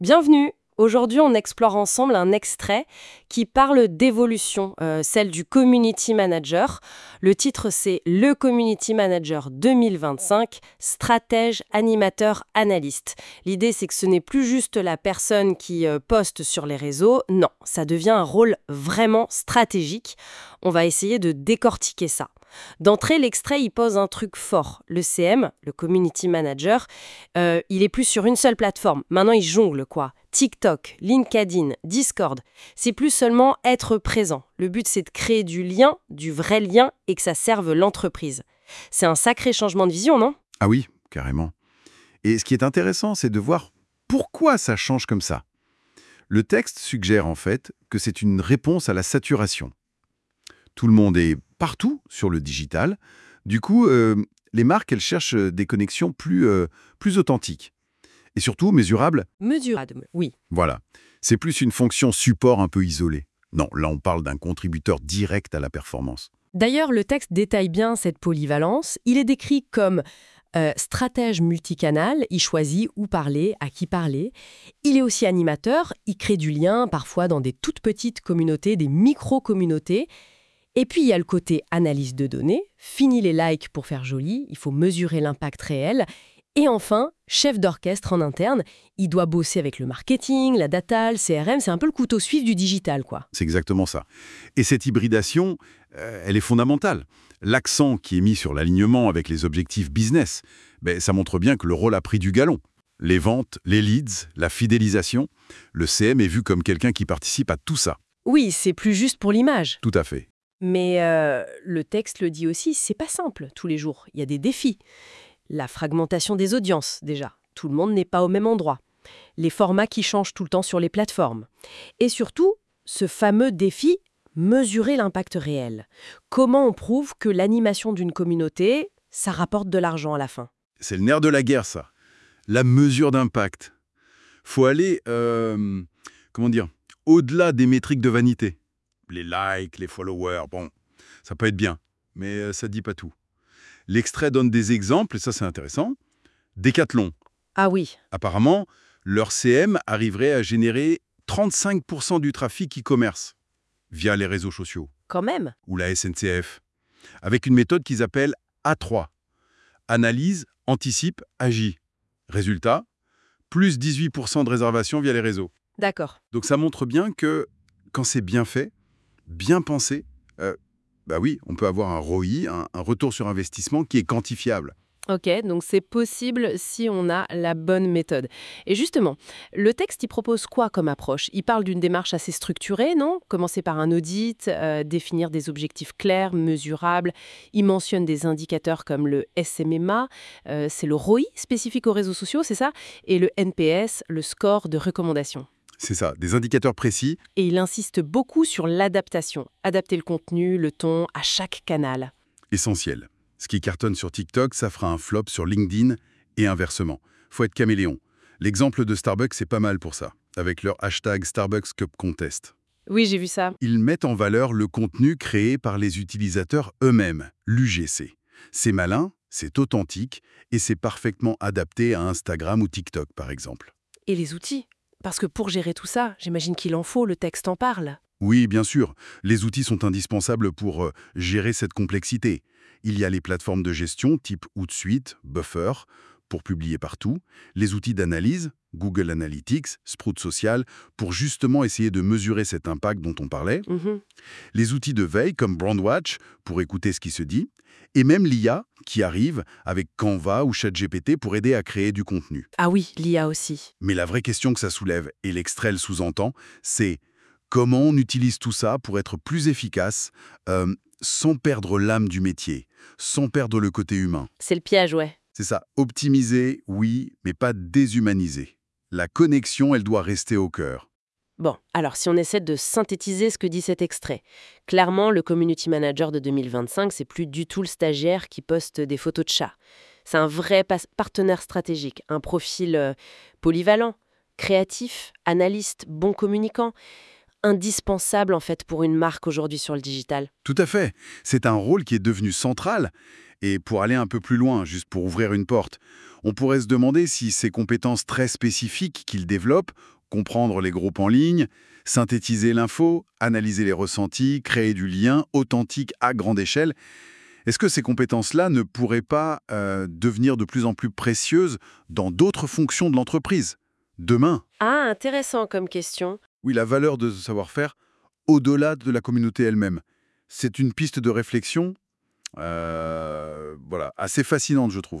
Bienvenue! Aujourd'hui, on explore ensemble un extrait qui parle d'évolution, celle du Community Manager. Le titre, c'est Le Community Manager 2025, stratège, animateur, analyste. L'idée, c'est que ce n'est plus juste la personne qui poste sur les réseaux. Non, ça devient un rôle vraiment stratégique. On va essayer de décortiquer ça. D'entrée, l'extrait, il pose un truc fort. Le CM, le Community Manager, il est plus sur une seule plateforme. Maintenant, il jongle, quoi. TikTok, LinkedIn, Discord. C'est plus seulement être présent. Le but, c'est de créer du lien, du vrai lien, et que ça serve l'entreprise. C'est un sacré changement de vision, non? Ah oui, carrément. Et ce qui est intéressant, c'est de voir pourquoi ça change comme ça. Le texte suggère en fait que c'est une réponse à la saturation. Tout le monde est partout sur le digital. Du coup, les marques, elles cherchent des connexions plus authentiques. Et surtout mesurables. Mesurable, oui. Voilà. C'est plus une fonction support un peu isolée. Non, là on parle d'un contributeur direct à la performance. D'ailleurs, le texte détaille bien cette polyvalence. Il est décrit comme stratège multicanal, il choisit où parler, à qui parler. Il est aussi animateur, il crée du lien, parfois dans des toutes petites communautés, des micro-communautés. Et puis, il y a le côté analyse de données, fini les likes pour faire joli, il faut mesurer l'impact réel. Et enfin, chef d'orchestre en interne, il doit bosser avec le marketing, la data, le CRM, c'est un peu le couteau suisse du digital, quoi. C'est exactement ça. Et cette hybridation, elle est fondamentale. L'accent qui est mis sur l'alignement avec les objectifs business, ça montre bien que le rôle a pris du galon. Les ventes, les leads, la fidélisation, le CM est vu comme quelqu'un qui participe à tout ça. Oui, c'est plus juste pour l'image. Tout à fait. Mais le texte le dit aussi, c'est pas simple tous les jours. Il y a des défis. La fragmentation des audiences, déjà. Tout le monde n'est pas au même endroit. Les formats qui changent tout le temps sur les plateformes. Et surtout, ce fameux défi, mesurer l'impact réel. Comment on prouve que l'animation d'une communauté, ça rapporte de l'argent à la fin? C'est le nerf de la guerre, ça. La mesure d'impact. Faut aller, comment dire, au-delà des métriques de vanité. Les likes, les followers, bon, ça peut être bien, mais ça dit pas tout. L'extrait donne des exemples, et ça c'est intéressant. Decathlon. Ah oui, Apparemment, leur CM arriverait à générer 35% du trafic e-commerce via les réseaux sociaux quand même. ou la SNCF, avec une méthode qu'ils appellent A3. Analyse, anticipe, agit. Résultat, plus 18% de réservations via les réseaux. D'accord. Donc ça montre bien que quand c'est bien fait, bien pensé, oui, on peut avoir un ROI, un retour sur investissement qui est quantifiable. Ok, donc c'est possible si on a la bonne méthode. Et justement, le texte, il propose quoi comme approche? Il parle d'une démarche assez structurée, non? Commencer par un audit, définir des objectifs clairs, mesurables. Il mentionne des indicateurs comme le SMMA, c'est le ROI spécifique aux réseaux sociaux, c'est ça? Et le NPS, le score de recommandation. C'est ça, des indicateurs précis. Et il insiste beaucoup sur l'adaptation. Adapter le contenu, le ton, à chaque canal. Essentiel. Ce qui cartonne sur TikTok, ça fera un flop sur LinkedIn et inversement. Faut être caméléon. L'exemple de Starbucks, c'est pas mal pour ça, avec leur hashtag Starbucks Cup Contest. Oui, j'ai vu ça. Ils mettent en valeur le contenu créé par les utilisateurs eux-mêmes, l'UGC. C'est malin, c'est authentique et c'est parfaitement adapté à Instagram ou TikTok, par exemple. Et les outils? Parce que pour gérer tout ça, j'imagine qu'il en faut, le texte en parle. Oui, bien sûr, les outils sont indispensables pour gérer cette complexité. Il y a les plateformes de gestion type Hootsuite, Buffer, pour publier partout, les outils d'analyse, Google Analytics, Sprout Social, pour justement essayer de mesurer cet impact dont on parlait, Mhm. les outils de veille comme Brandwatch, pour écouter ce qui se dit, et même l'IA qui arrive avec Canva ou ChatGPT pour aider à créer du contenu. Ah oui, l'IA aussi. Mais la vraie question que ça soulève, et l'extrait le sous-entend, c'est comment on utilise tout ça pour être plus efficace sans perdre l'âme du métier, sans perdre le côté humain. C'est le piège, ouais. C'est ça, optimiser, oui, mais pas déshumaniser. La connexion, elle doit rester au cœur. Bon, alors si on essaie de synthétiser ce que dit cet extrait, clairement, le community manager de 2025, c'est plus du tout le stagiaire qui poste des photos de chats. C'est un vrai partenaire stratégique, un profil polyvalent, créatif, analyste, bon communicant, indispensable en fait pour une marque aujourd'hui sur le digital. Tout à fait. C'est un rôle qui est devenu central. Et pour aller un peu plus loin, juste pour ouvrir une porte, on pourrait se demander si ces compétences très spécifiques qu'il développe, comprendre les groupes en ligne, synthétiser l'info, analyser les ressentis, créer du lien authentique à grande échelle, est-ce que ces compétences-là ne pourraient pas devenir de plus en plus précieuses dans d'autres fonctions de l'entreprise demain? Ah, intéressant comme question. Oui, la valeur de ce savoir-faire au-delà de la communauté elle-même. C'est une piste de réflexion voilà, assez fascinante, je trouve.